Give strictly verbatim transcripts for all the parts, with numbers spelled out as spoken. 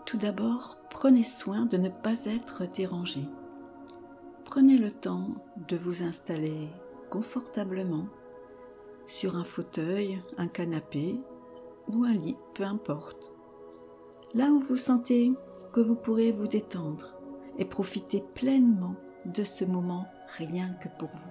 Tout d'abord, prenez soin de ne pas être dérangé. Prenez le temps de vous installer confortablement sur un fauteuil, un canapé ou un lit, peu importe. Là où vous sentez que vous pourrez vous détendre et profiter pleinement de ce moment rien que pour vous.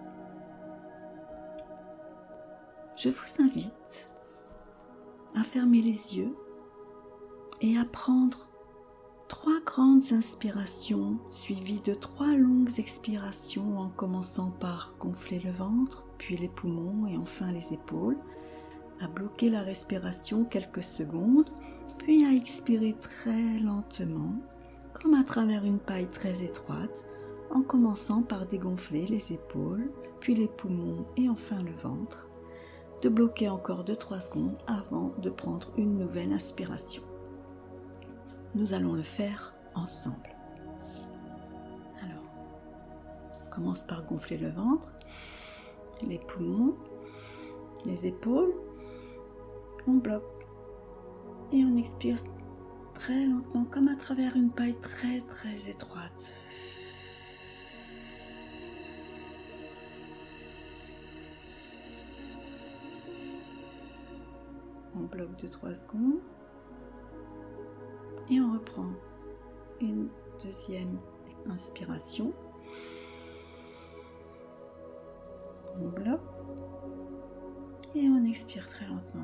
Je vous invite à fermer les yeux et à prendre trois grandes inspirations suivies de trois longues expirations en commençant par gonfler le ventre, puis les poumons et enfin les épaules, à bloquer la respiration quelques secondes, puis à expirer très lentement, comme à travers une paille très étroite, en commençant par dégonfler les épaules, puis les poumons et enfin le ventre, de bloquer encore deux à trois secondes avant de prendre une nouvelle inspiration. Nous allons le faire ensemble. Alors, on commence par gonfler le ventre, les poumons, les épaules. On bloque et on expire très lentement, comme à travers une paille très très étroite. On bloque deux à trois secondes. Et on reprend une deuxième inspiration. On bloque et on expire très lentement.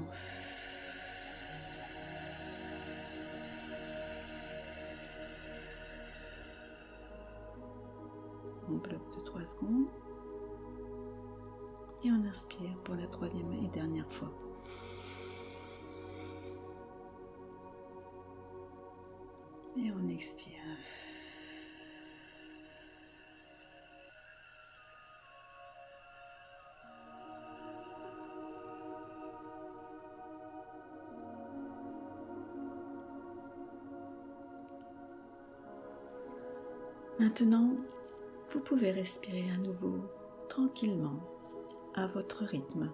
On bloque deux à trois secondes et on inspire pour la troisième et dernière fois. Et on expire. Maintenant, vous pouvez respirer à nouveau tranquillement à votre rythme.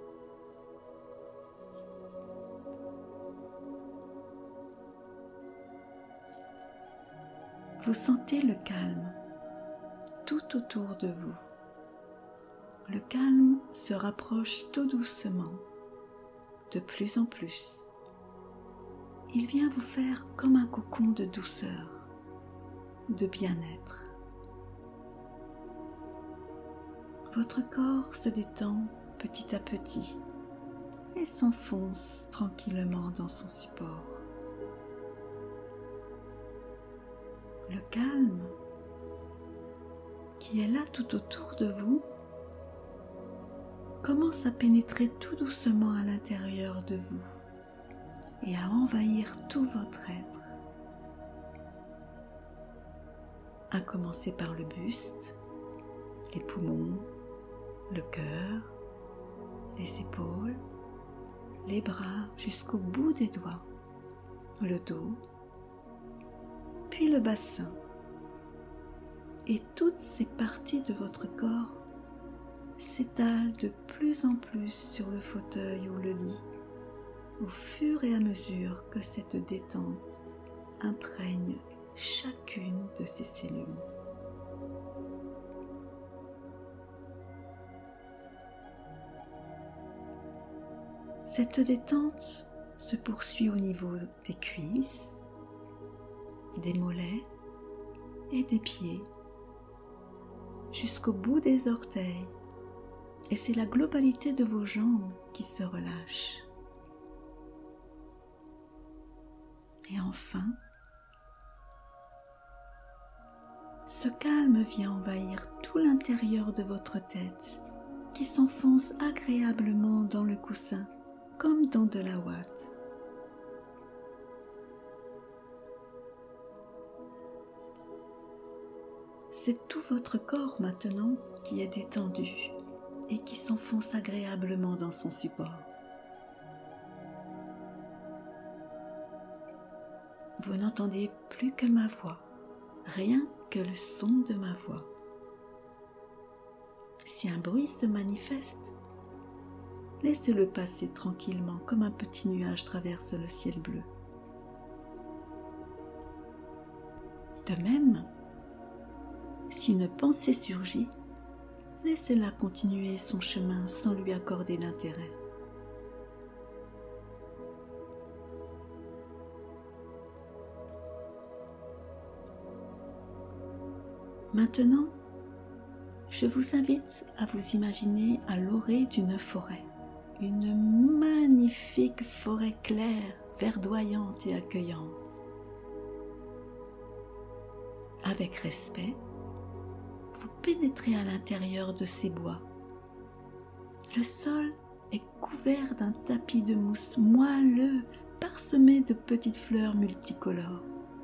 Vous sentez le calme tout autour de vous. Le calme se rapproche tout doucement, de plus en plus. Il vient vous faire comme un cocon de douceur, de bien-être. Votre corps se détend petit à petit et s'enfonce tranquillement dans son support. Le calme qui est là tout autour de vous commence à pénétrer tout doucement à l'intérieur de vous et à envahir tout votre être. À commencer par le buste, les poumons, le cœur, les épaules, les bras jusqu'au bout des doigts, le dos, puis le bassin. Et toutes ces parties de votre corps s'étalent de plus en plus sur le fauteuil ou le lit, au fur et à mesure que cette détente imprègne chacune de ces cellules. Cette détente se poursuit au niveau des cuisses, des mollets et des pieds, jusqu'au bout des orteils, et c'est la globalité de vos jambes qui se relâche. Et enfin, ce calme vient envahir tout l'intérieur de votre tête, qui s'enfonce agréablement dans le coussin, comme dans de la ouate. C'est tout votre corps maintenant qui est détendu et qui s'enfonce agréablement dans son support. Vous n'entendez plus que ma voix, rien que le son de ma voix. Si un bruit se manifeste, laissez-le passer tranquillement comme un petit nuage traverse le ciel bleu. De même, si une pensée surgit, laissez-la continuer son chemin sans lui accorder d'intérêt. Maintenant, je vous invite à vous imaginer à l'orée d'une forêt, une magnifique forêt claire, verdoyante et accueillante. Avec respect, vous pénétrez à l'intérieur de ces bois. Le sol est couvert d'un tapis de mousse moelleux parsemé de petites fleurs multicolores.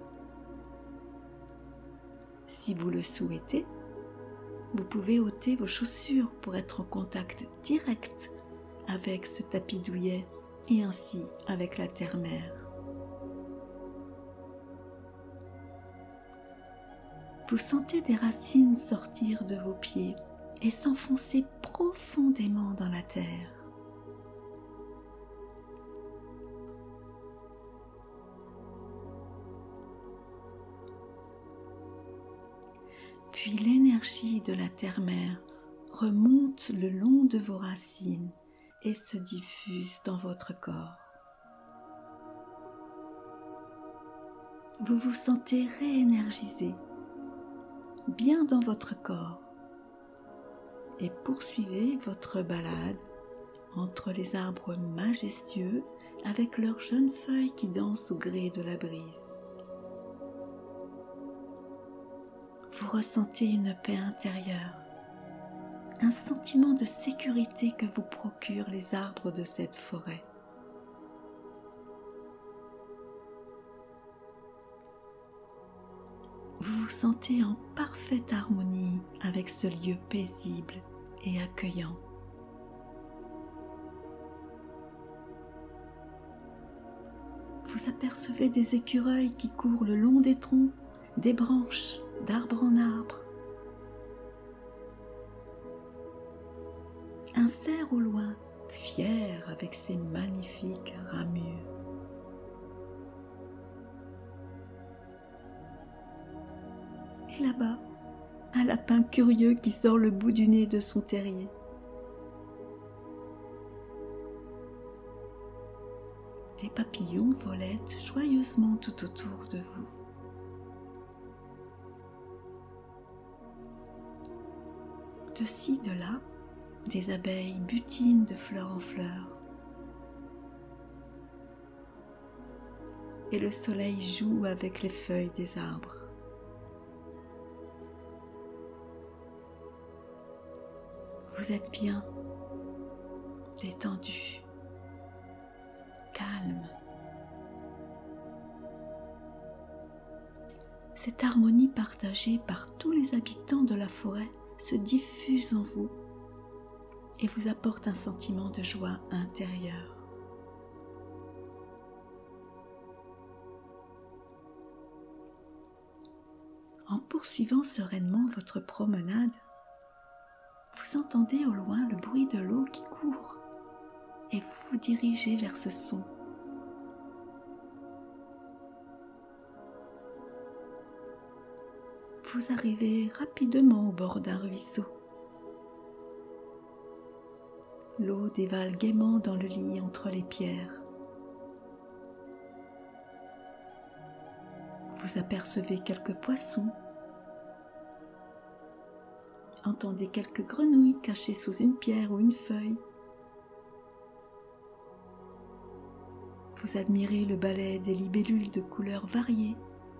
Si vous le souhaitez, vous pouvez ôter vos chaussures pour être en contact direct avec ce tapis douillet et ainsi avec la terre-mère. Vous sentez des racines sortir de vos pieds et s'enfoncer profondément dans la terre. Puis l'énergie de la terre-mère remonte le long de vos racines et se diffuse dans votre corps. Vous vous sentez réénergisé, bien dans votre corps, et poursuivez votre balade entre les arbres majestueux avec leurs jeunes feuilles qui dansent au gré de la brise. Vous ressentez une paix intérieure, un sentiment de sécurité que vous procurent les arbres de cette forêt. Vous vous sentez en parfaite harmonie avec ce lieu paisible et accueillant. Vous apercevez des écureuils qui courent le long des troncs, des branches, d'arbre en arbre. Un cerf au loin, fier avec ses magnifiques ramures. Et là-bas, un lapin curieux qui sort le bout du nez de son terrier. Des papillons volettent joyeusement tout autour de vous. De ci, de là, des abeilles butinent de fleur en fleur. Et le soleil joue avec les feuilles des arbres. Vous êtes bien, détendu, calme. Cette harmonie partagée par tous les habitants de la forêt se diffuse en vous et vous apporte un sentiment de joie intérieure. En poursuivant sereinement votre promenade, vous entendez au loin le bruit de l'eau qui court et vous vous dirigez vers ce son. Vous arrivez rapidement au bord d'un ruisseau. L'eau dévale gaiement dans le lit entre les pierres. Vous apercevez quelques poissons, entendez quelques grenouilles cachées sous une pierre ou une feuille. Vous admirez le balai des libellules de couleurs variées.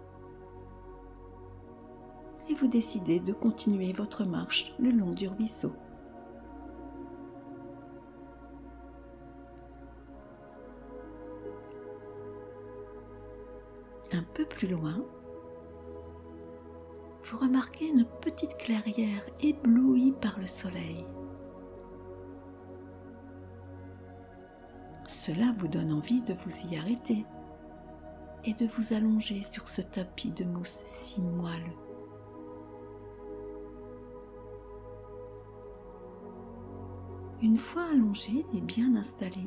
Et vous décidez de continuer votre marche le long du ruisseau. Un peu plus loin, vous remarquez une petite clairière éblouie par le soleil. Cela vous donne envie de vous y arrêter et de vous allonger sur ce tapis de mousse si moelleux. Une fois allongé et bien installé,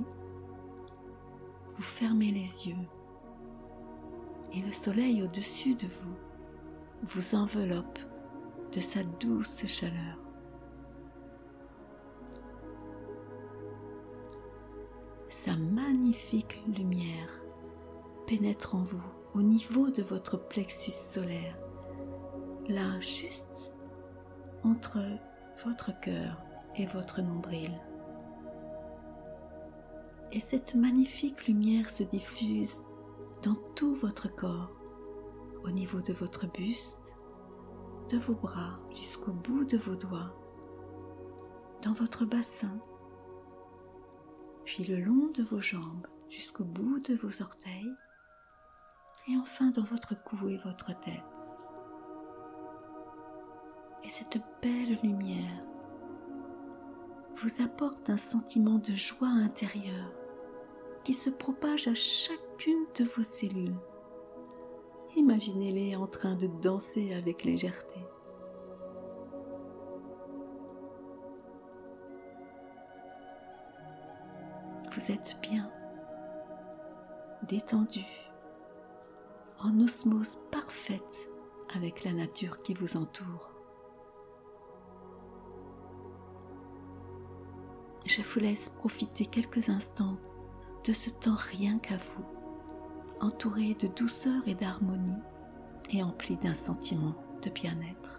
vous fermez les yeux et le soleil au-dessus de vous vous enveloppe de sa douce chaleur. Sa magnifique lumière pénètre en vous au niveau de votre plexus solaire, là juste entre votre cœur et votre nombril. Et cette magnifique lumière se diffuse dans tout votre corps, au niveau de votre buste, de vos bras jusqu'au bout de vos doigts, dans votre bassin, puis le long de vos jambes jusqu'au bout de vos orteils, et enfin dans votre cou et votre tête. Et cette belle lumière vous apporte un sentiment de joie intérieure qui se propage à chacune de vos cellules. Imaginez-les en train de danser avec légèreté. Vous êtes bien, détendu, en osmose parfaite avec la nature qui vous entoure. Je vous laisse profiter quelques instants de ce temps rien qu'à vous, entouré de douceur et d'harmonie et empli d'un sentiment de bien-être.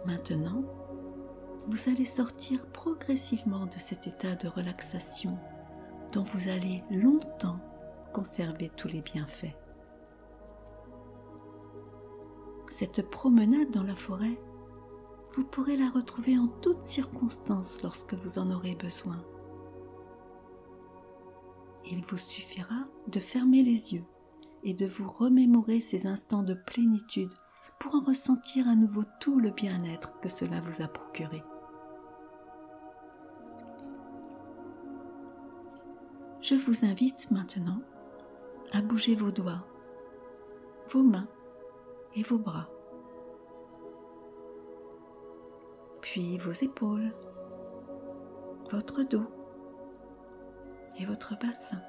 Maintenant, vous allez sortir progressivement de cet état de relaxation dont vous allez longtemps conserver tous les bienfaits. Cette promenade dans la forêt, vous pourrez la retrouver en toutes circonstances lorsque vous en aurez besoin. Il vous suffira de fermer les yeux et de vous remémorer ces instants de plénitude pour en ressentir à nouveau tout le bien-être que cela vous a procuré. Je vous invite maintenant à bouger vos doigts, vos mains et vos bras, puis vos épaules, votre dos et votre bassin.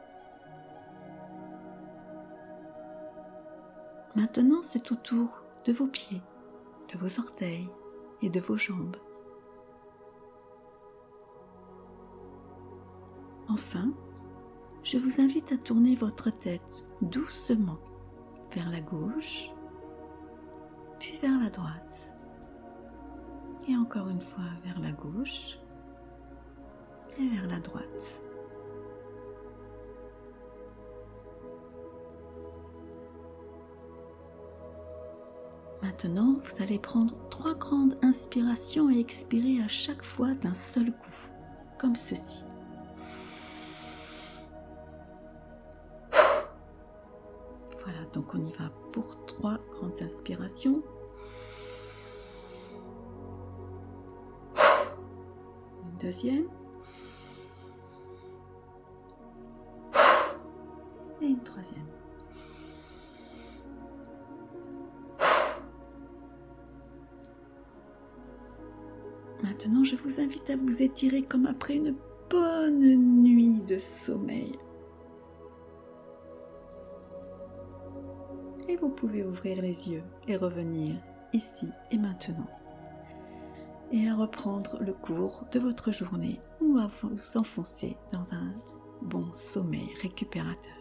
Maintenant, c'est au tour de vos pieds, de vos orteils et de vos jambes. Enfin, je vous invite à tourner votre tête doucement vers la gauche, puis vers la droite, et encore une fois vers la gauche et vers la droite. Maintenant, vous allez prendre trois grandes inspirations et expirer à chaque fois d'un seul coup, comme ceci. Voilà, donc on y va pour trois grandes inspirations. Une deuxième. Et une troisième. Maintenant, je vous invite à vous étirer comme après une bonne nuit de sommeil. Et vous pouvez ouvrir les yeux et revenir ici et maintenant. Et à reprendre le cours de votre journée ou à vous enfoncer dans un bon sommeil récupérateur.